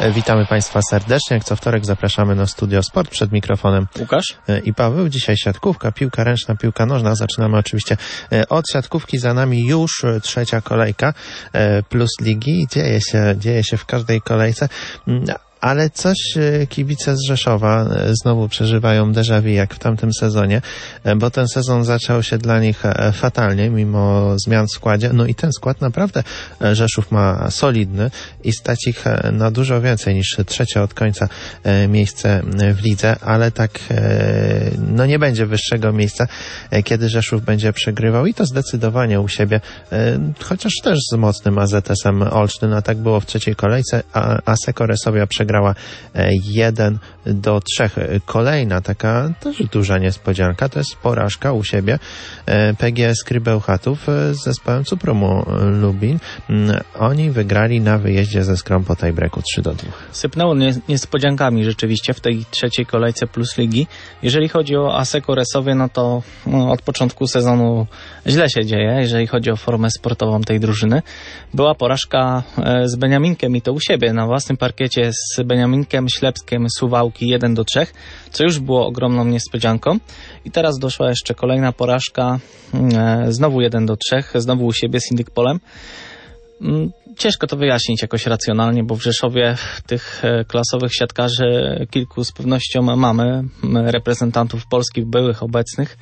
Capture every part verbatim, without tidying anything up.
Witamy Państwa serdecznie. Jak co wtorek zapraszamy na Studio Sport. Przed mikrofonem Łukasz i Paweł. Dzisiaj siatkówka, piłka ręczna, piłka nożna. Zaczynamy oczywiście od siatkówki. Za nami już trzecia kolejka plus ligi. Dzieje się, dzieje się w każdej kolejce. Ale coś kibice z Rzeszowa znowu przeżywają déjà vu jak w tamtym sezonie, bo ten sezon zaczął się dla nich fatalnie, mimo zmian w składzie. No i ten skład naprawdę Rzeszów ma solidny i stać ich na dużo więcej niż trzecie od końca miejsce w lidze, ale tak no nie będzie wyższego miejsca, kiedy Rzeszów będzie przegrywał i to zdecydowanie u siebie, chociaż też z mocnym A Z S-em Olsztyn, a tak było w trzeciej kolejce, a Asseco Resovia przegrała jeden do trzech. Kolejna taka też duża niespodzianka to jest porażka u siebie P G S Krybełchatów z zespołem Cupromu Lubin. Oni wygrali na wyjeździe ze Skrą po tiebreaku trzy do dwóch. Sypnęło niespodziankami rzeczywiście w tej trzeciej kolejce plus ligi. Jeżeli chodzi o Asseco Resowie, no to no, od początku sezonu źle się dzieje, jeżeli chodzi o formę sportową tej drużyny. Była porażka z Beniaminkiem i to u siebie na własnym parkiecie z Beniaminkiem Ślepskiem Suwałki jeden do trzech, co już było ogromną niespodzianką. I teraz doszła jeszcze kolejna porażka, e, znowu jeden do trzech, znowu u siebie z Indykpolem. Ciężko to wyjaśnić jakoś racjonalnie, bo w Rzeszowie tych klasowych siatkarzy kilku z pewnością mamy, reprezentantów Polski byłych, obecnych,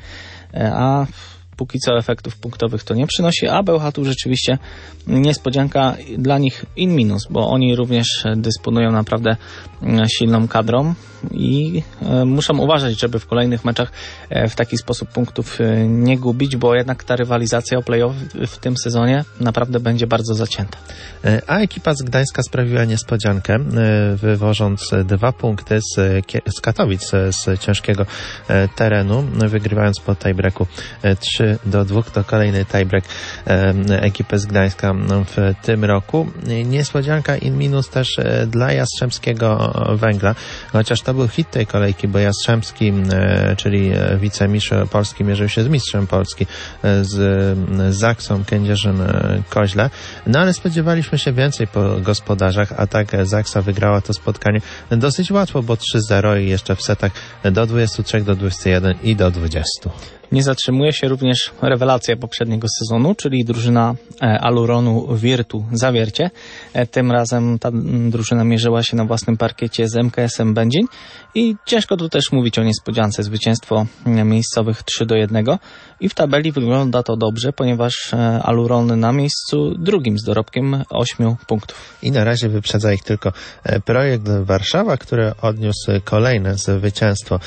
a póki co efektów punktowych to nie przynosi, a Bełchatów rzeczywiście niespodzianka dla nich in minus, bo oni również dysponują naprawdę silną kadrą i muszą uważać, żeby w kolejnych meczach w taki sposób punktów nie gubić, bo jednak ta rywalizacja o play-off w tym sezonie naprawdę będzie bardzo zacięta. A ekipa z Gdańska sprawiła niespodziankę, wywożąc dwa punkty z, z Katowic, z ciężkiego terenu, wygrywając po tiebreaku trzy do dwóch. To kolejny tiebreak ekipy z Gdańska w tym roku. Niespodzianka in minus też dla Jastrzębskiego Węgla, chociaż to był hit tej kolejki, bo Jastrzębski, czyli wicemistrz Polski, mierzył się z mistrzem Polski, z Zaksą Kędzierzyn-Koźle. No ale spodziewaliśmy się więcej po gospodarzach, a tak Zaksa wygrała to spotkanie dosyć łatwo, bo trzy zero i jeszcze w setach do dwudziestu trzech, do dwudziestu jeden i do dwudziestu. Nie zatrzymuje się również rewelacja poprzedniego sezonu, czyli drużyna Aluronu Virtu Zawiercie. Tym razem ta drużyna mierzyła się na własnym parkiecie z M K S-em Będzin i ciężko tu też mówić o niespodziance. Zwycięstwo miejscowych trzy do jednego i w tabeli wygląda to dobrze, ponieważ Aluron na miejscu drugim z dorobkiem ośmiu punktów. I na razie wyprzedza ich tylko Projekt Warszawa, który odniósł kolejne zwycięstwo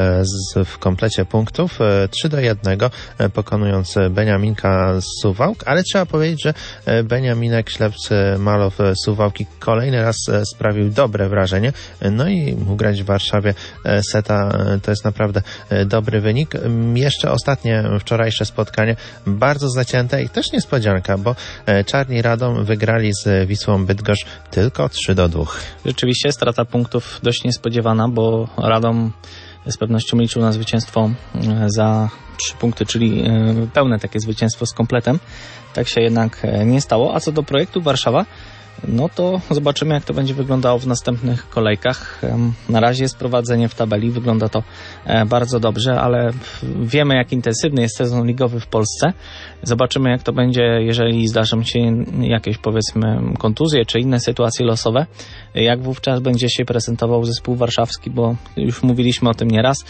w komplecie punktów trzy do jednego, pokonując Beniaminka z Suwałk, ale trzeba powiedzieć, że Beniaminek Ślepcy Malow Suwałki kolejny raz sprawił dobre wrażenie, no i mógł grać w Warszawie seta, to jest naprawdę dobry wynik. Jeszcze ostatnie wczorajsze spotkanie, bardzo zacięte i też niespodzianka, bo Czarni Radom wygrali z Wisłą Bydgoszcz tylko trzy do dwóch. Rzeczywiście strata punktów dość niespodziewana, bo Radom z pewnością liczył na zwycięstwo za trzy punkty, czyli pełne takie zwycięstwo z kompletem. Tak się jednak nie stało. A co do Projektu Warszawa, no to zobaczymy, jak to będzie wyglądało w następnych kolejkach. Na razie jest prowadzenie w tabeli, wygląda to bardzo dobrze, ale wiemy, jak intensywny jest sezon ligowy w Polsce. Zobaczymy, jak to będzie, jeżeli zdarzą się jakieś, powiedzmy, kontuzje czy inne sytuacje losowe. Jak wówczas będzie się prezentował zespół warszawski, bo już mówiliśmy o tym nieraz.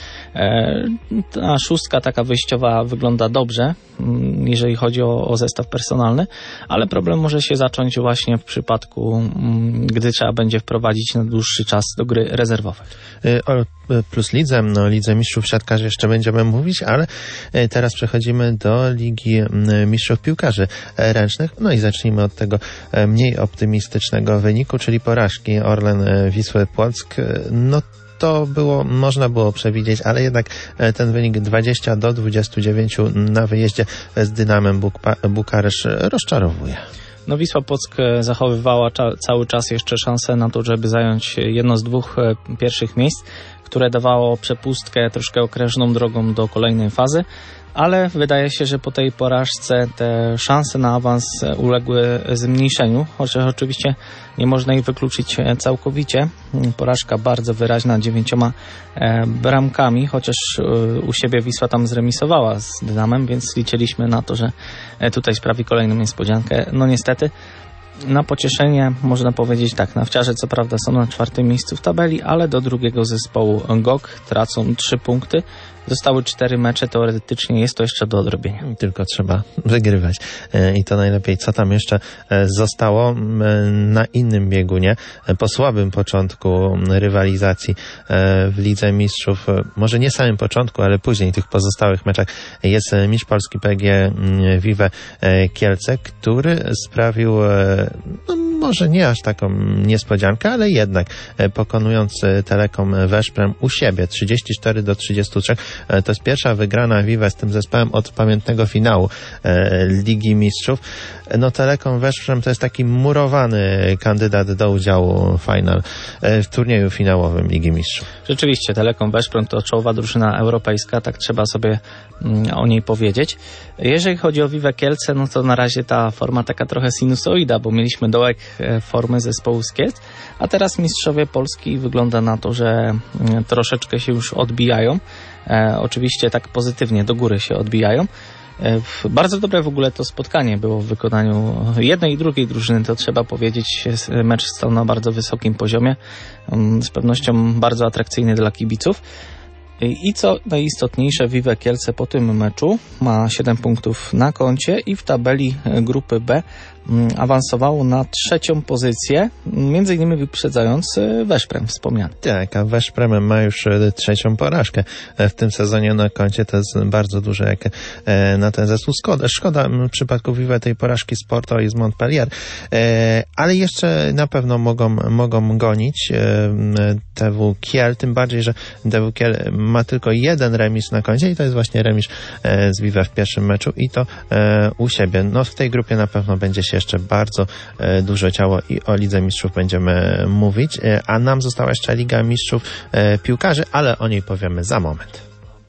Ta szóstka taka wyjściowa wygląda dobrze, jeżeli chodzi o, o zestaw personalny, ale problem może się zacząć właśnie w przypadku, gdy trzeba będzie wprowadzić na dłuższy czas do gry rezerwowe. O plus lidze, no Lidze Mistrzów Siatkarzy jeszcze będziemy mówić, ale teraz przechodzimy do Ligi Mistrzów Piłkarzy Ręcznych. No i zacznijmy od tego mniej optymistycznego wyniku, czyli porażki Orlen Wisły Płock. No to było, można było przewidzieć, ale jednak ten wynik dwadzieścia do dwudziestu dziewięciu na wyjeździe z Dynamem Buk- Bukaresz rozczarowuje. No Wisła Płock zachowywała cza- cały czas jeszcze szansę na to, żeby zająć jedno z dwóch pierwszych miejsc, które dawało przepustkę troszkę okrężną drogą do kolejnej fazy, ale wydaje się, że po tej porażce te szanse na awans uległy zmniejszeniu, chociaż oczywiście nie można ich wykluczyć całkowicie. Porażka bardzo wyraźna, dziewięcioma bramkami, chociaż u siebie Wisła tam zremisowała z Dynamem, więc liczyliśmy na to, że tutaj sprawi kolejną niespodziankę. No niestety, na pocieszenie można powiedzieć tak, nawciarze co prawda są na czwartym miejscu w tabeli, ale do drugiego zespołu G O K tracą trzy punkty. Zostały cztery mecze, teoretycznie jest to jeszcze do odrobienia. Tylko trzeba wygrywać. I to najlepiej. Co tam jeszcze zostało na innym biegunie? Po słabym początku rywalizacji w Lidze Mistrzów, może nie samym początku, ale później tych pozostałych meczach, jest mistrz Polski P G Vive Kielce, który sprawił no, może nie aż taką niespodziankę, ale jednak pokonując Telekom Weszprem u siebie trzydzieści cztery do trzydziestu trzech. To jest pierwsza wygrana Vive z tym zespołem od pamiętnego finału Ligi Mistrzów. No Telekom Weszprem to jest taki murowany kandydat do udziału final w turnieju finałowym Ligi Mistrzów. Rzeczywiście Telekom Weszprem to czołowa drużyna europejska, tak trzeba sobie o niej powiedzieć. Jeżeli chodzi o Vive Kielce, no to na razie ta forma taka trochę sinusoida, bo mieliśmy dołek formy zespołu z Kielc, a teraz mistrzowie Polski wygląda na to, że troszeczkę się już odbijają. E, oczywiście tak pozytywnie do góry się odbijają. E, bardzo dobre w ogóle to spotkanie było w wykonaniu jednej i drugiej drużyny, to trzeba powiedzieć. Mecz stał na bardzo wysokim poziomie, z pewnością bardzo atrakcyjny dla kibiców. I co najistotniejsze, Vive Kielce po tym meczu ma siedem punktów na koncie i w tabeli grupy B awansowało na trzecią pozycję, między innymi wyprzedzając Weszprem wspomniany. Tak, a Weszprem ma już trzecią porażkę w tym sezonie na koncie. To jest bardzo duże jak na ten zespół. Szkoda, szkoda w przypadku Vive tej porażki z Porto i z Montpellier, ale jeszcze na pewno mogą, mogą gonić D W Kiel, tym bardziej, że D W Kiel ma tylko jeden remis na koncie i to jest właśnie remis z Vive w pierwszym meczu i to u siebie. No w tej grupie na pewno będzie się jeszcze bardzo e, dużo działo i o Lidze Mistrzów będziemy mówić, e, a nam została jeszcze Liga Mistrzów e, piłkarzy, ale o niej powiemy za moment.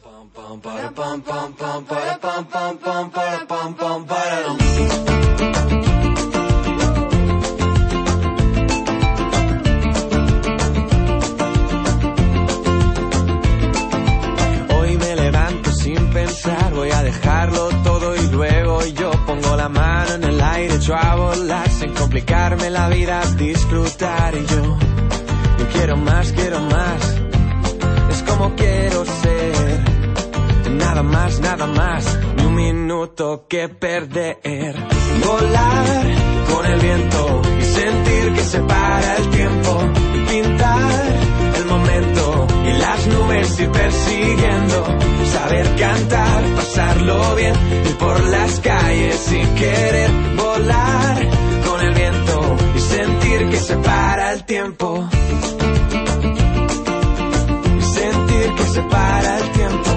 Hoy me levanto sin pensar, voy a dejarlo todo y luego yo pongo la mano en el aire, echo a volar sin complicarme la vida, disfrutar y yo, yo quiero más, quiero más, es como quiero ser, nada más, nada más, ni un minuto que perder, volar con el viento y sentir que se para el tiempo, y pintar el momento y las nubes ir persiguiendo, saber cantar, pasarlo bien, ir por las calles y querer volar con el viento y sentir que se para el tiempo, y sentir que se para el tiempo.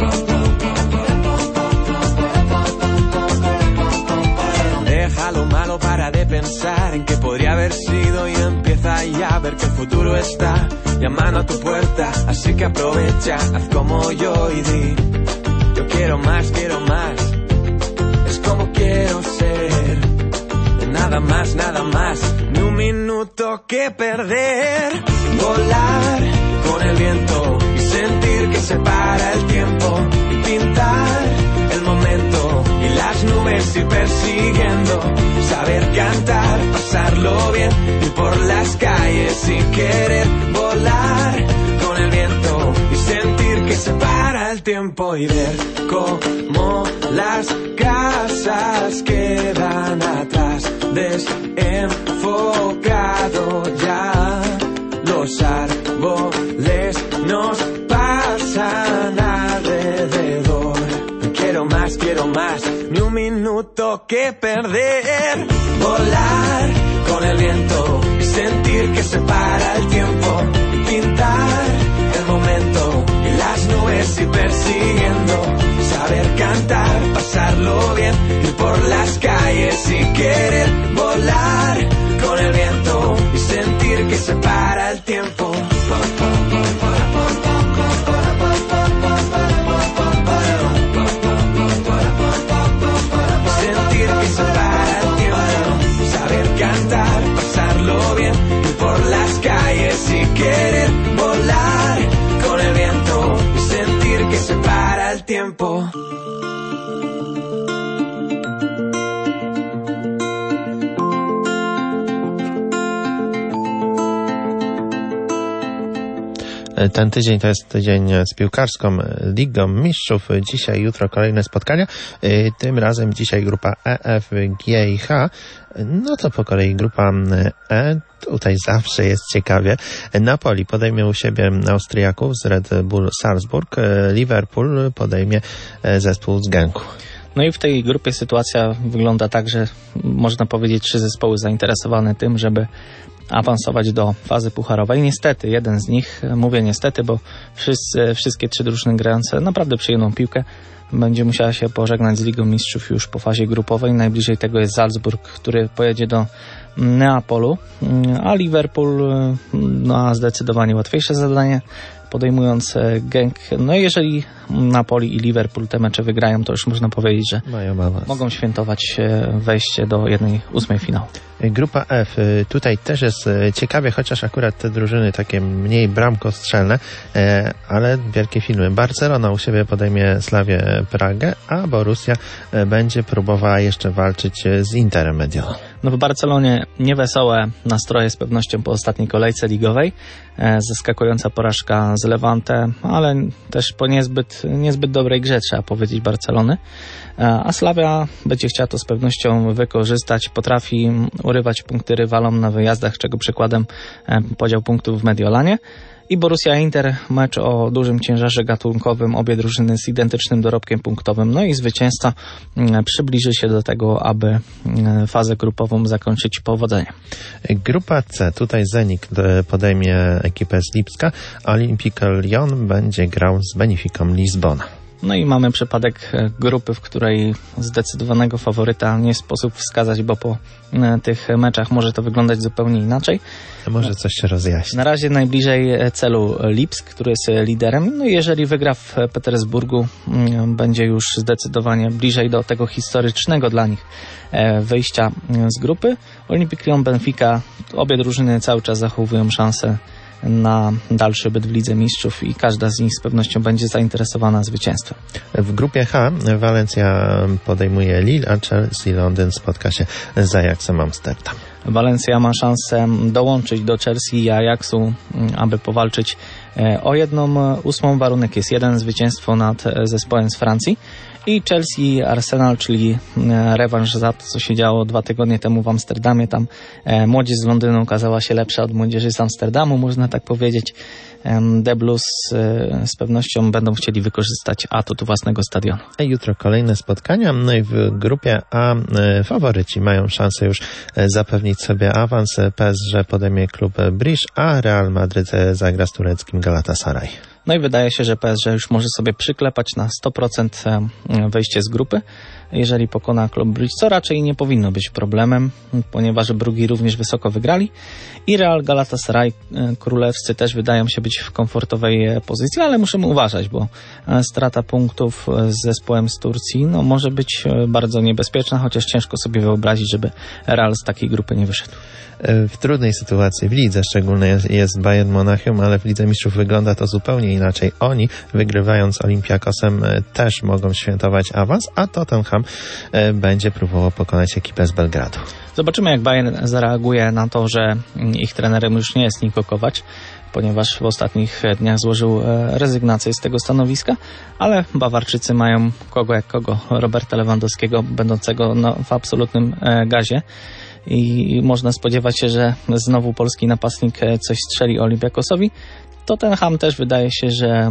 Deja lo malo, para de pensar en qué podría haber sido y empieza ya a ver que el futuro está llamando a tu puerta, así que aprovecha, haz como yo y di, yo quiero más, quiero más, es como quiero ser, nada más, nada más, ni un minuto que perder, volar con el viento y sentir que se para el tiempo, y pintar el momento y las nubes ir persiguiendo, saber cantar, pasarlo bien, ir por las calles y querer volar con el viento y sentir que se para el tiempo y ver cómo las casas quedan atrás, desenfocado ya, los árboles nos pasan alrededor. Quiero más, quiero más, ni un minuto que perder, volar con el viento y sentir que se para el tiempo, y pintar el momento y las nubes ir persiguiendo, saber cantar, pasarlo bien, ir por las calles y querer volar con el viento y sentir que se para el tiempo. Ten tydzień to jest tydzień z piłkarską Ligą Mistrzów. Dzisiaj, jutro kolejne spotkania. Tym razem dzisiaj grupa E, F, G i H. No to po kolei grupa E. Tutaj zawsze jest ciekawie. Napoli podejmie u siebie Austriaków z Red Bull Salzburg. Liverpool podejmie zespół z Genku. No i w tej grupie sytuacja wygląda tak, że można powiedzieć trzy zespoły zainteresowane tym, żeby awansować do fazy pucharowej. Niestety, jeden z nich, mówię niestety, bo wszyscy, wszystkie trzy drużyny grające naprawdę przyjemną piłkę, będzie musiała się pożegnać z Ligą Mistrzów już po fazie grupowej. Najbliżej tego jest Salzburg, który pojedzie do Neapolu, a Liverpool ma zdecydowanie łatwiejsze zadanie, podejmując Genk. No i jeżeli Napoli i Liverpool te mecze wygrają, to już można powiedzieć, że mogą świętować wejście do jednej ósmej finału. Grupa F, tutaj też jest ciekawie, chociaż akurat te drużyny takie mniej bramkostrzelne, ale wielkie filmy. Barcelona u siebie podejmie Slavię Pragę, a Borussia będzie próbowała jeszcze walczyć z Interem Mediolą. No w Barcelonie niewesołe nastroje z pewnością po ostatniej kolejce ligowej. Zaskakująca porażka z Levante, ale też po niezbyt, niezbyt dobrej grze, trzeba powiedzieć, Barcelony. A Slavia będzie chciała to z pewnością wykorzystać. Potrafi urywać punkty rywalom na wyjazdach, czego przykładem podział punktów w Mediolanie. I Borussia Inter, mecz o dużym ciężarze gatunkowym, obie drużyny z identycznym dorobkiem punktowym, no i zwycięzca przybliży się do tego, aby fazę grupową zakończyć powodzeniem. Grupa C, tutaj Zenit podejmie ekipę z Lipska, a Olympique Lyon będzie grał z Benficą Lizbona. No i mamy przypadek grupy, w której zdecydowanego faworyta nie sposób wskazać, bo po tych meczach może to wyglądać zupełnie inaczej. Może coś się rozjaśni. Na razie najbliżej celu Lipsk, który jest liderem. No i jeżeli wygra w Petersburgu, będzie już zdecydowanie bliżej do tego historycznego dla nich wyjścia z grupy. Olympique Lyon, Benfica, obie drużyny cały czas zachowują szansę na dalszy byt w Lidze Mistrzów i każda z nich z pewnością będzie zainteresowana zwycięstwem. W grupie H Walencja podejmuje Lille, a Chelsea Londyn spotka się z Ajaxem Amsterdam. Walencja ma szansę dołączyć do Chelsea i Ajaxu, aby powalczyć o jedną ósmą. Warunek jest jeden, zwycięstwo nad zespołem z Francji. I Chelsea Arsenal, czyli rewanż za to, co się działo dwa tygodnie temu w Amsterdamie. Tam młodzież z Londynu okazała się lepsza od młodzieży z Amsterdamu, można tak powiedzieć. The Blues z pewnością będą chcieli wykorzystać atut własnego stadionu. Jutro kolejne spotkania. No i w grupie A faworyci mają szansę już zapewnić sobie awans. P S G podejmie klub Bruges, a Real Madryt zagra z tureckim Galatasaray. No i wydaje się, że P S G już może sobie przyklepać na sto procent wejście z grupy, jeżeli pokona klub Bruges, co raczej nie powinno być problemem, ponieważ Brugi również wysoko wygrali. I Real Galatasaray, królewscy, też wydają się być w komfortowej pozycji, ale musimy uważać, bo strata punktów z zespołem z Turcji no, może być bardzo niebezpieczna, chociaż ciężko sobie wyobrazić, żeby Real z takiej grupy nie wyszedł. W trudnej sytuacji w lidze szczególnie jest, jest Bayern Monachium, ale w Lidze Mistrzów wygląda to zupełnie inaczej. Oni, wygrywając Olympiakosem, też mogą świętować awans, a Tottenham będzie próbował pokonać ekipę z Belgradu. Zobaczymy, jak Bayern zareaguje na to, że ich trenerem już nie jest Niko Kovac, ponieważ w ostatnich dniach złożył rezygnację z tego stanowiska, ale Bawarczycy mają kogo jak kogo, Roberta Lewandowskiego, będącego no, w absolutnym gazie. I można spodziewać się, że znowu polski napastnik coś strzeli Olympiakosowi. Tottenham też wydaje się, że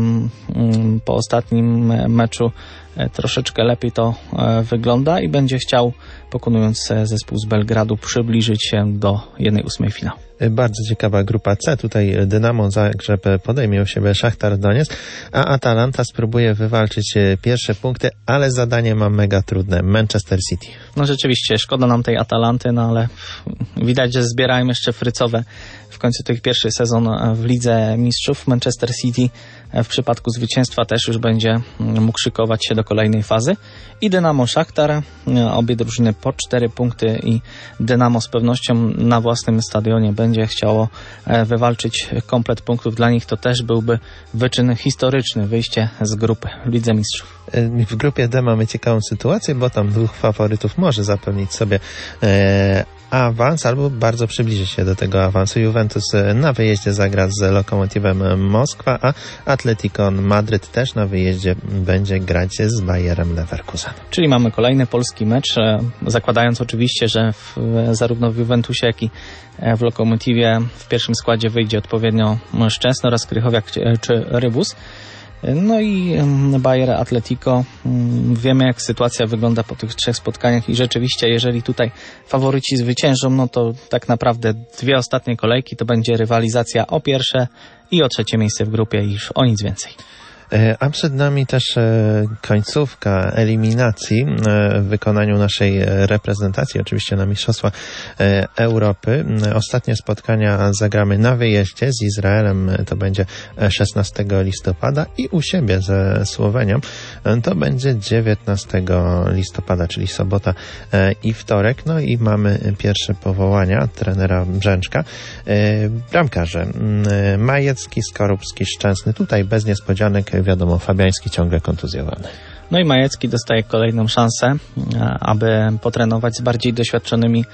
po ostatnim meczu troszeczkę lepiej to wygląda i będzie chciał, pokonując zespół z Belgradu, przybliżyć się do jednej ósmej finału. Bardzo ciekawa grupa C. Tutaj Dynamo Zagrzeb podejmie u siebie Szachtar Donieck, a Atalanta spróbuje wywalczyć pierwsze punkty, ale zadanie ma mega trudne. Manchester City. No rzeczywiście, szkoda nam tej Atalanty, no ale widać, że zbierają jeszcze frycowe w końcu tych pierwszy sezon w Lidze Mistrzów. Manchester City w przypadku zwycięstwa też już będzie mógł szykować się do kolejnej fazy. I Dynamo Szachtar, obie drużyny po cztery punkty i Dynamo z pewnością na własnym stadionie będzie chciało wywalczyć komplet punktów. Dla nich to też byłby wyczyn historyczny, wyjście z grupy w Lidze Mistrzów. W grupie D mamy ciekawą sytuację, bo tam dwóch faworytów może zapewnić sobie e, awans albo bardzo przybliży się do tego awansu. Juventus na wyjeździe zagra z Lokomotywem Moskwa, a Atletico Madryt też na wyjeździe będzie grać z Bayerem Leverkusen. Czyli mamy kolejny polski mecz, zakładając oczywiście, że w, zarówno w Juventusie, jak i w Lokomotywie w pierwszym składzie wyjdzie odpowiednio Szczęsny oraz Krychowiak czy Rybus. No i Bayer, Atletico. Wiemy, jak sytuacja wygląda po tych trzech spotkaniach i rzeczywiście, jeżeli tutaj faworyci zwyciężą, no to tak naprawdę dwie ostatnie kolejki to będzie rywalizacja o pierwsze i o trzecie miejsce w grupie i już o nic więcej. A przed nami też końcówka eliminacji w wykonaniu naszej reprezentacji, oczywiście na Mistrzostwa Europy. Ostatnie spotkania zagramy na wyjeździe z Izraelem, to będzie szesnastego listopada i u siebie ze Słowenią to będzie dziewiętnastego listopada, czyli sobota i wtorek. No i mamy pierwsze powołania trenera Brzęczka. Bramkarze Majecki, Skorupski, Szczęsny. Tutaj bez niespodzianek, wiadomo, Fabiański ciągle kontuzjowany. No i Majecki dostaje kolejną szansę, aby potrenować z bardziej doświadczonymi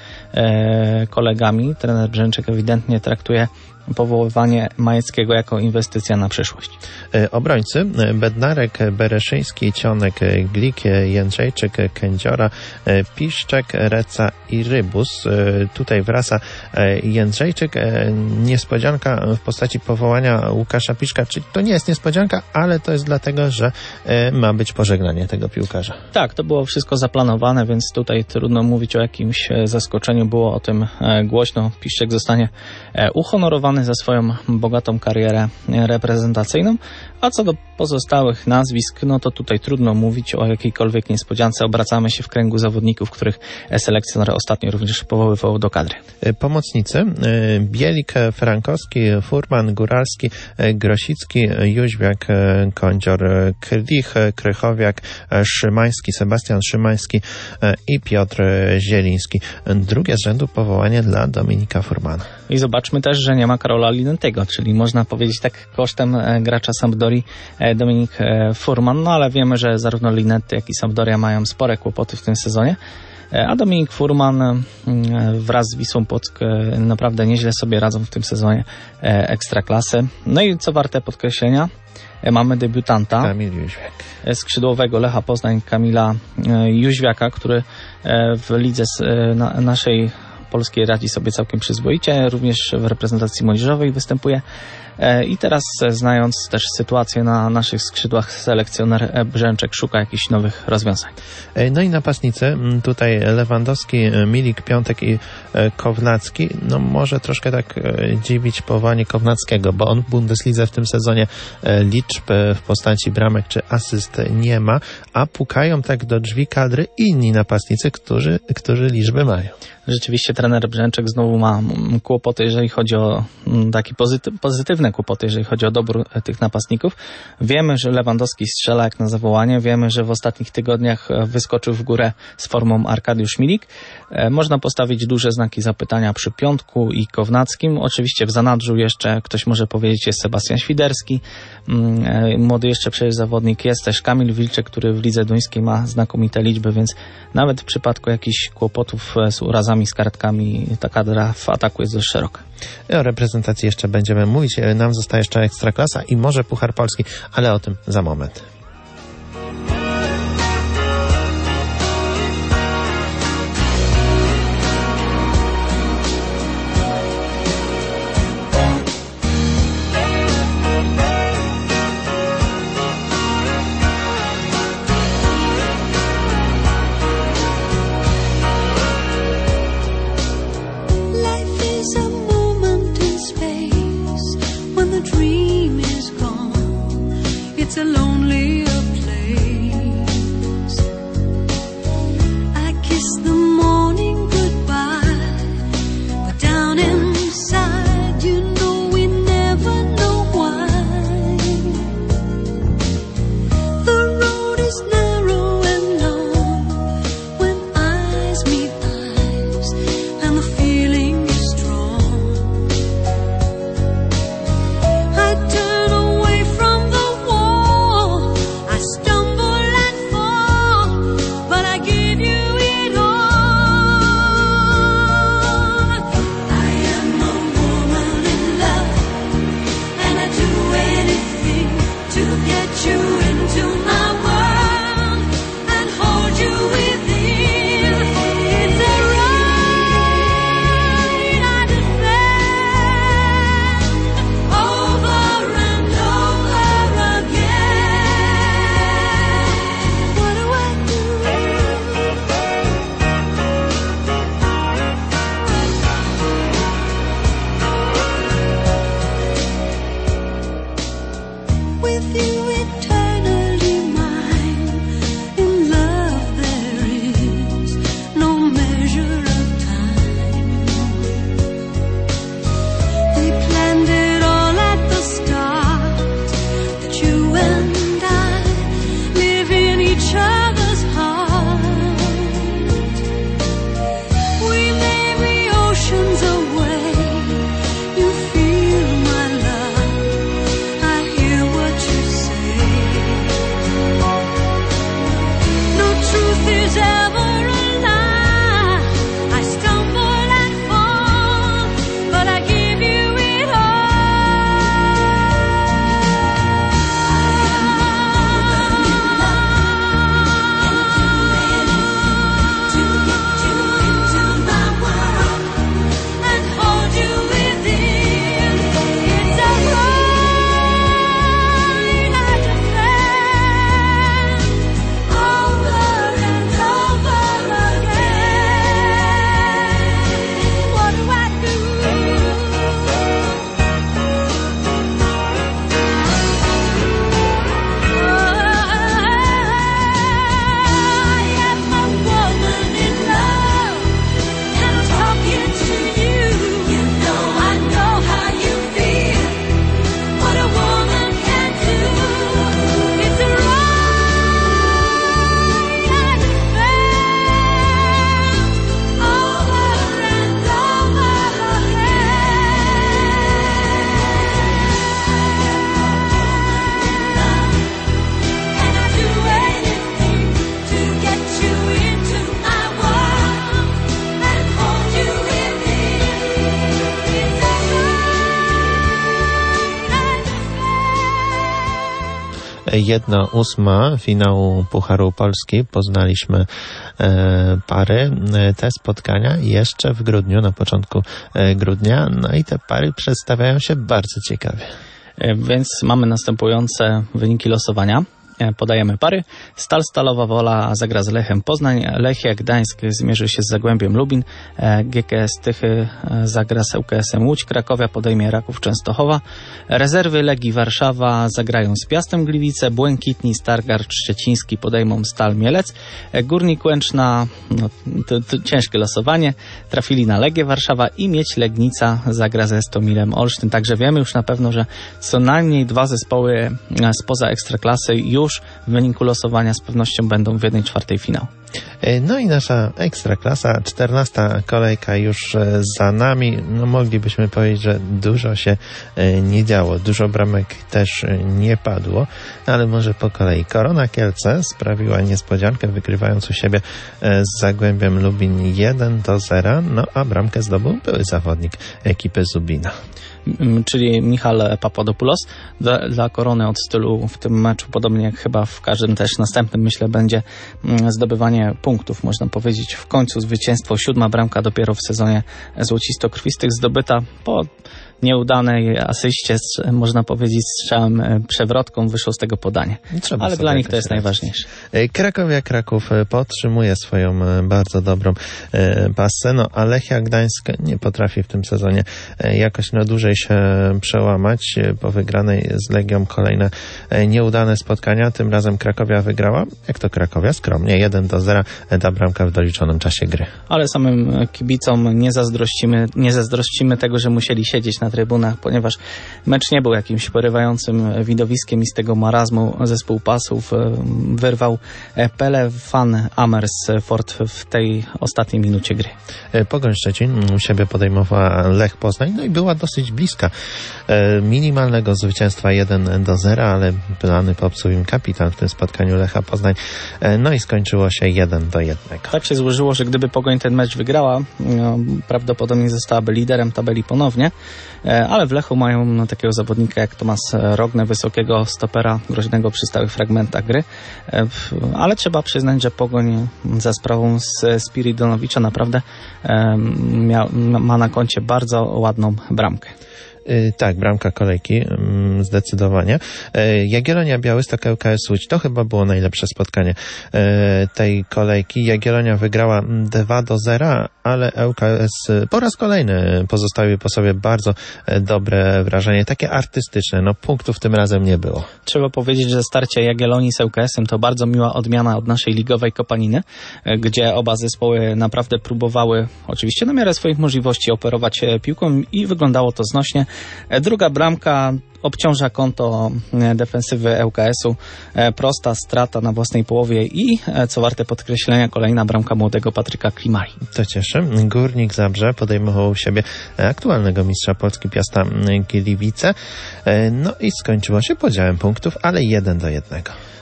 e, kolegami. Trener Brzęczek ewidentnie traktuje powoływanie Majeckiego jako inwestycja na przyszłość. Obrońcy Bednarek, Bereszyński, Cionek, Glik, Jędrzejczyk, Kędziora, Piszczek, Reca i Rybus. Tutaj wraca Jędrzejczyk. Niespodzianka w postaci powołania Łukasza Piszka, czyli to nie jest niespodzianka, ale to jest dlatego, że ma być pożegnanie tego piłkarza. Tak, to było wszystko zaplanowane, więc tutaj trudno mówić o jakimś zaskoczeniu. Było o tym głośno. Piszczek zostanie uhonorowany za swoją bogatą karierę reprezentacyjną, a co do pozostałych nazwisk, no to tutaj trudno mówić o jakiejkolwiek niespodziance. Obracamy się w kręgu zawodników, których selekcjoner ostatnio również powoływał do kadry. Pomocnicy Bielik, Frankowski, Furman, Góralski, Grosicki, Jóźwiak, Kądzior, Krych, Krychowiak, Szymański, Sebastian Szymański i Piotr Zieliński. Drugie z rzędu powołanie dla Dominika Furmana. I zobaczmy też, że nie ma Karola Linentego, czyli można powiedzieć tak kosztem gracza Sampdori Dominik Furman, no ale wiemy, że zarówno Linetty, jak i Sampdoria mają spore kłopoty w tym sezonie, a Dominik Furman wraz z Wisłą Płock naprawdę nieźle sobie radzą w tym sezonie ekstraklasy. No i co warte podkreślenia, mamy debiutanta Kamil Jóźwiak, skrzydłowego Lecha Poznań Kamila Jóźwiaka, który w lidze naszej polskiej radzi sobie całkiem przyzwoicie, również w reprezentacji młodzieżowej występuje. I teraz, znając też sytuację na naszych skrzydłach, selekcjoner Brzęczek szuka jakichś nowych rozwiązań. No i napastnicy, tutaj Lewandowski, Milik, Piątek i Kownacki. No może troszkę tak dziwić powołanie Kownackiego, bo on w Bundeslidze w tym sezonie liczb w postaci bramek czy asyst nie ma, a pukają tak do drzwi kadry inni napastnicy, którzy, którzy liczby mają. Rzeczywiście trener Brzęczek znowu ma kłopoty, jeżeli chodzi o takie pozyty- pozytywne kłopoty, jeżeli chodzi o dobór tych napastników. Wiemy, że Lewandowski strzela jak na zawołanie. Wiemy, że w ostatnich tygodniach wyskoczył w górę z formą Arkadiusz Milik. Można postawić duże znaki zapytania przy Piątku i Kownackim. Oczywiście w zanadrzu jeszcze ktoś może powiedzieć jest Sebastian Świderski. Młody jeszcze przecież zawodnik. Jest też Kamil Wilczek, który w lidze duńskiej ma znakomite liczby, więc nawet w przypadku jakichś kłopotów z urazami, z kartkami, ta kadra w ataku jest dość szeroka. O reprezentacji jeszcze będziemy mówić. Nam zostaje jeszcze Ekstraklasa i może Puchar Polski, ale o tym za moment. It's a lonely jedna ósma finału Pucharu Polski. Poznaliśmy e, pary. Te spotkania jeszcze w grudniu, na początku e, grudnia. No i te pary przedstawiają się bardzo ciekawie. Więc mamy następujące wyniki losowania. Podajemy pary. Stal Stalowa Wola zagra z Lechem Poznań, Lechia Gdańsk zmierzy się z Zagłębiem Lubin, G K S Tychy zagra z L K S-em Łódź, Krakowia podejmie Raków Częstochowa, rezerwy Legii Warszawa zagrają z Piastem Gliwice, Błękitni Stargard Szczeciński podejmą Stal Mielec, Górnik Łęczna, no, to, to ciężkie losowanie, trafili na Legię Warszawa i Miedź Legnica zagra ze Stomilem Olsztyn. Także wiemy już na pewno, że co najmniej dwa zespoły spoza Ekstraklasy już w wyniku losowania z pewnością będą w jednej czwartej finału. No i nasza Ekstraklasa, czternasta kolejka już za nami. No moglibyśmy powiedzieć, że dużo się nie działo, dużo bramek też nie padło, ale może po kolei. Korona Kielce sprawiła niespodziankę, wygrywając u siebie z Zagłębiem Lubin jeden do zera, no a bramkę zdobył były zawodnik ekipy Zubina. Czyli Michal Papadopoulos. Dla, dla Korony od stylu w tym meczu, podobnie jak chyba w każdym też następnym, myślę, będzie zdobywanie punktów, można powiedzieć. W końcu zwycięstwo, siódma bramka dopiero w sezonie złocisto-krwistych zdobyta po nieudanej asyście, można powiedzieć, strzałem przewrotką, wyszło z tego podanie. Trzeba Ale dla nich to jest radzić. Najważniejsze. Krakowia Kraków podtrzymuje swoją bardzo dobrą pasę, no a Lechia Gdańsk nie potrafi w tym sezonie jakoś na dłużej się przełamać. Po wygranej z Legią kolejne nieudane spotkania. Tym razem Krakowia wygrała. Jak to Krakowia? Skromnie. jeden do zera. Ta bramka w doliczonym czasie gry. Ale samym kibicom nie zazdrościmy, nie zazdrościmy tego, że musieli siedzieć na trybunach, ponieważ mecz nie był jakimś porywającym widowiskiem i z tego marazmu zespół pasów wyrwał Pele van Amersfoort w tej ostatniej minucie gry. Pogoń Szczecin u siebie podejmowała Lech Poznań, no i była dosyć bliska minimalnego zwycięstwa jeden do zera, ale plany popsuł im kapitan w tym spotkaniu Lecha Poznań, no i skończyło się jeden do jednego. Tak się złożyło, że gdyby Pogoń ten mecz wygrała, no, prawdopodobnie zostałaby liderem tabeli ponownie, ale w Lechu mają no, takiego zawodnika jak Tomas Rogne, wysokiego stopera, groźnego przy stałych fragmentach gry, ale trzeba przyznać, że Pogoń za sprawą Spiridonowicza naprawdę mia, ma na koncie bardzo ładną bramkę. Tak, bramka kolejki, zdecydowanie. Jagiellonia Białystok L K S Łódź, to chyba było najlepsze spotkanie tej kolejki. Jagiellonia wygrała dwa do zera, ale L K S po raz kolejny pozostawił po sobie bardzo dobre wrażenie, takie artystyczne. No punktów tym razem nie było. Trzeba powiedzieć, że starcie Jagiellonii z L K S-em to bardzo miła odmiana od naszej ligowej kopaniny, gdzie oba zespoły naprawdę próbowały, oczywiście na miarę swoich możliwości, operować piłką i wyglądało to znośnie. Druga bramka obciąża konto defensywy L K S-u. Prosta strata na własnej połowie i, co warte podkreślenia, kolejna bramka młodego Patryka Klimari. To cieszy. Górnik Zabrze podejmował u siebie aktualnego mistrza Polski Piasta Gliwice. No i skończyło się podziałem punktów, ale jeden do jednego.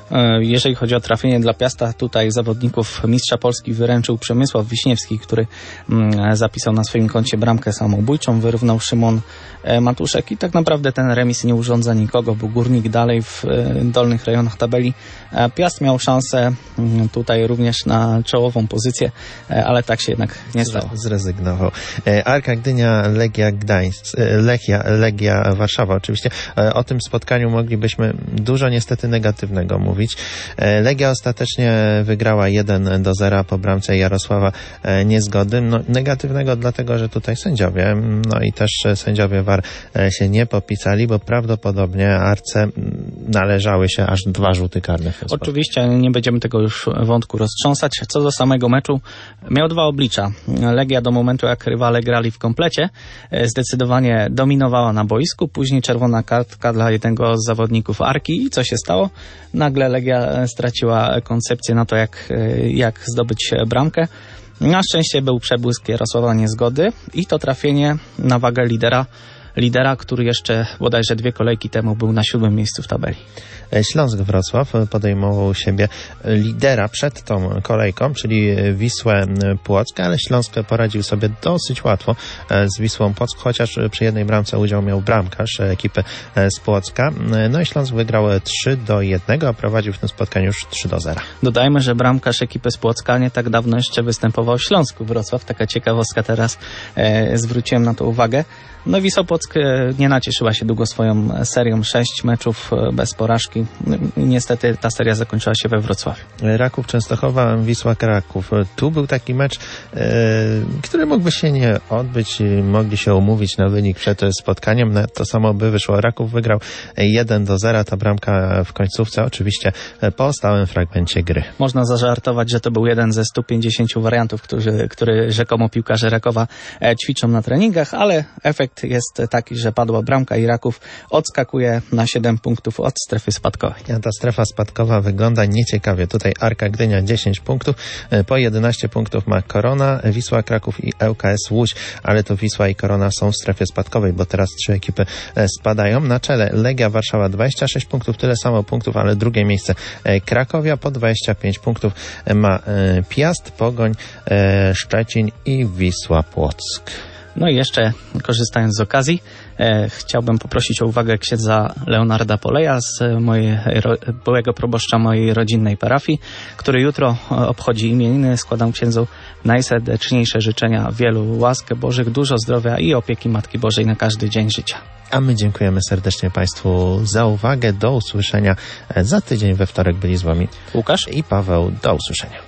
Jeżeli chodzi o trafienie dla Piasta, tutaj zawodników mistrza Polski wyręczył Przemysław Wiśniewski, który zapisał na swoim koncie bramkę samobójczą, wyrównał Szymon Matuszek i tak naprawdę ten remis nie urządza nikogo, bo Górnik dalej w dolnych rejonach tabeli. Piast miał szansę tutaj również na czołową pozycję, ale tak się jednak nie stało. Zrezygnował. Arka Gdynia, Legia Gdańsk, Lechia, Legia Warszawa. Oczywiście o tym spotkaniu moglibyśmy dużo niestety negatywnego mówić. Legia ostatecznie wygrała jeden do zera po bramce Jarosława Niezgody. No, negatywnego dlatego, że tutaj sędziowie, no i też sędziowie V A R się nie popisali, bo prawdopodobnie Arce należały się aż dwa rzuty karne. Oczywiście nie będziemy tego już wątku roztrząsać. Co do samego meczu, miał dwa oblicza. Legia do momentu, jak rywale grali w komplecie, zdecydowanie dominowała na boisku, później czerwona kartka dla jednego z zawodników Arki i co się stało? Nagle Legia straciła koncepcję na to, jak, jak zdobyć bramkę. Na szczęście był przebłysk Jarosława Niezgody i to trafienie na wagę lidera, lidera, który jeszcze bodajże dwie kolejki temu był na siódmym miejscu w tabeli. Śląsk Wrocław podejmował siebie lidera przed tą kolejką, czyli Wisłę Płock, ale Śląsk poradził sobie dosyć łatwo z Wisłą Płock, chociaż przy jednej bramce udział miał bramkarz ekipy z Płocka. No i Śląsk wygrał trzy do jednego, a prowadził w tym spotkaniu już trzy do zera. Dodajmy, że bramkarz ekipy z Płocka nie tak dawno jeszcze występował w Śląsku Wrocław. Taka ciekawostka teraz, e, zwróciłem na to uwagę. No Wisła Płock nie nacieszyła się długo swoją serią, sześć meczów bez porażki. Niestety ta seria zakończyła się we Wrocławiu. Raków Częstochowa, Wisła Kraków. Tu był taki mecz, e, który mógłby się nie odbyć. Mogli się umówić na wynik przed spotkaniem. No, to samo by wyszło. Raków wygrał jeden do zera. Ta bramka w końcówce oczywiście po stałym fragmencie gry. Można zażartować, że to był jeden ze stu pięćdziesięciu wariantów, który, który rzekomo piłkarze Rakowa ćwiczą na treningach, ale efekt jest taki, że padła bramka i Raków odskakuje na siedem punktów od strefy spadkowej. A ta strefa spadkowa wygląda nieciekawie. Tutaj Arka Gdynia dziesięć punktów, po jedenaście punktów ma Korona, Wisła Kraków i L K S Łódź, ale to Wisła i Korona są w strefie spadkowej, bo teraz trzy ekipy spadają. Na czele Legia Warszawa dwadzieścia sześć punktów, tyle samo punktów, ale drugie miejsce Krakowia, po dwadzieścia pięć punktów ma Piast, Pogoń, Szczecin i Wisła Płock. No i jeszcze, korzystając z okazji, e, chciałbym poprosić o uwagę księdza Leonarda Poleja, z mojej, ro, byłego proboszcza mojej rodzinnej parafii, który jutro obchodzi imieniny. Składam księdzu najserdeczniejsze życzenia, wielu łask Bożych, dużo zdrowia i opieki Matki Bożej na każdy dzień życia. A my dziękujemy serdecznie Państwu za uwagę. Do usłyszenia za tydzień. We wtorek byli z Wami Łukasz i Paweł. Do usłyszenia.